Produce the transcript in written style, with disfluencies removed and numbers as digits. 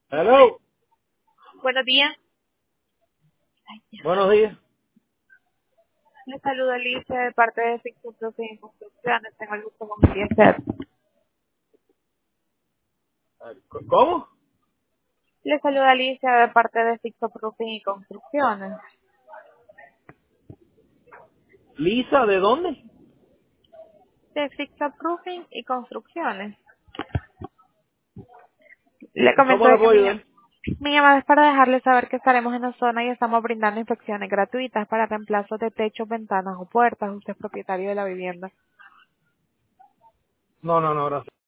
Hello, Buenos días. buenos días. Le saluda Alicia de parte de Fixo Profe Construcciones. Tengo el gusto con Eliezer. ¿Cómo? Le saluda Alicia de parte de Fixo Profe y Construcciones. ¿Lisa de dónde? De Fixo Proofing y Construcciones. Le comento ¿Cómo le de que puedo ayudar? mi llamada es para dejarle saber que estaremos en la zona y estamos brindando inspecciones gratuitas para reemplazo de techos, ventanas o puertas. Usted es propietario de la vivienda. No, no, no, gracias.